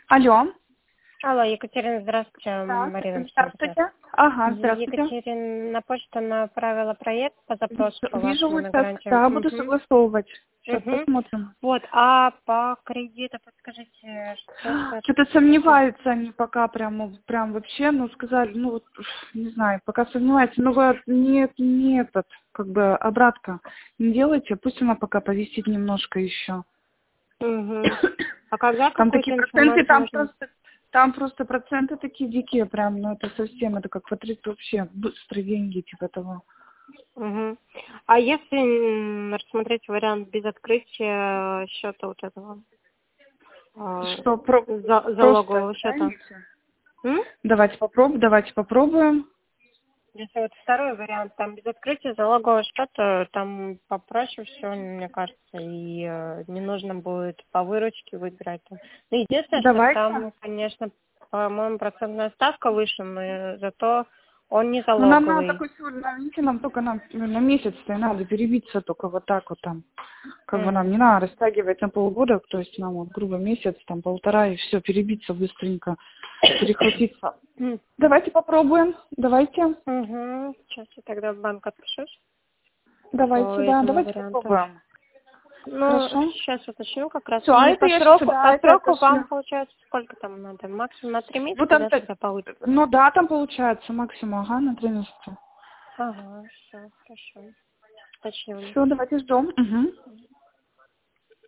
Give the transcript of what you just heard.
Алло. Алло, Екатерина, здравствуйте, Да, Марина. здравствуйте. Ага, здравствуйте. Екатерина, на почту направила проект по запросу по Вижу, вашему вы на сейчас, гарантию. да, буду согласовывать. Сейчас Мгм. посмотрим. Вот, а по кредиту, подскажите, что скажете? Что-то сомневаются они пока прям вообще, ну, сказали, ну, вот, не знаю, пока сомневаются, ну, вы не этот, как бы, обратка не делайте, пусть она пока повисит немножко еще. Угу. А когда Там такие какую-то проценты, информацию можно? там просто проценты такие дикие прям, ну, это совсем, это как вообще быстрые деньги, типа того. Угу. А если рассмотреть вариант без открытия счета вот этого Что, просто, залогового да, счета? Миша? М? Давайте попробуем. Если вот второй вариант, там без открытия залогового счета, там попроще все, мне кажется, и не нужно будет по выручке выбирать. Там. Ну, единственное, что Давайте. там, конечно, по-моему, процентная ставка выше, но зато он не Ну, нам надо залоговый. хоть, видите, нам только на месяц-то и надо перебиться только вот так вот там. Как бы нам не надо растягивать на полгода, то есть нам вот грубо месяц, там полтора, и все, перебиться быстренько, перехватиться. Давайте попробуем, давайте. Угу. Сейчас я тогда в банк отпишусь по Давайте, да, этому давайте варианту. попробуем. Ну, Хорошо? сейчас уточню как раз. Все, а И это я сейчас, да, по это сроку вам, отошлю. получается, сколько там надо? Максимум на 3 Ну, месяца, там, да, тогда получится? ну да, там получается максимум, ага, на 3 месяца. Ага, все, хорошо. Уточню. Все, давайте ждем. Угу.